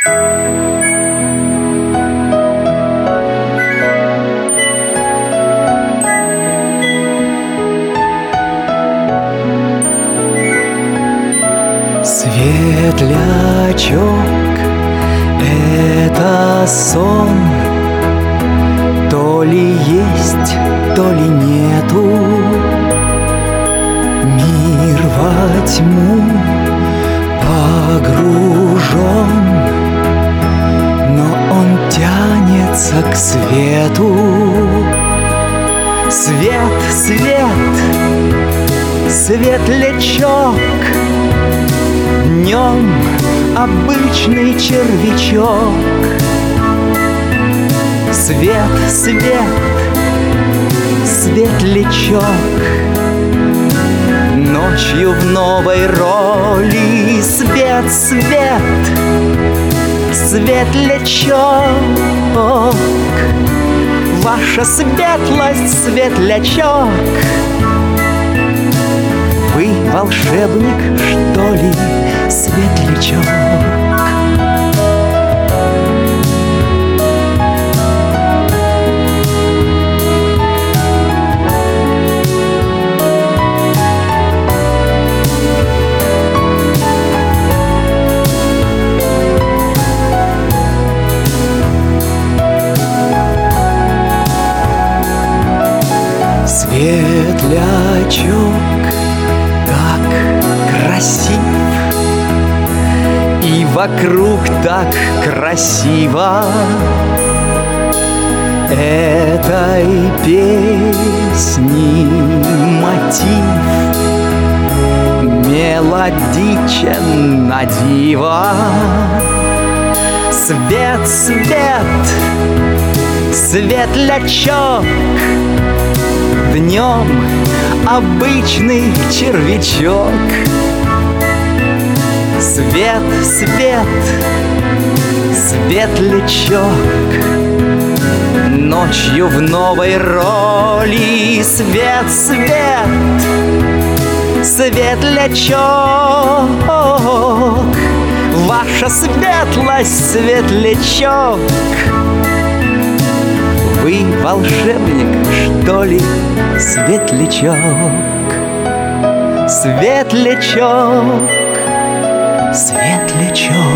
Светлячок — это сон, то ли есть, то ли нету. Мир во тьму погружен, но он тянется к свету. Свет, свет, светлячок, днем обычный червячок. Свет, свет, светлячок, ночью в новой роли. Свет, свет, светлячок, ваша светлость, светлячок. Вы волшебник, что ли, светлячок? Светлячок так красив, и вокруг так красиво. Этой песни мотив мелодичен на диво. Свет, свет, светлячок, днем обычный червячок. Свет, свет, светлячок, ночью в новой роли. Свет, свет, светлячок, ваша светлость, светлячок. Вы волшебник, что ли, светлячок? Светлячок, светлячок.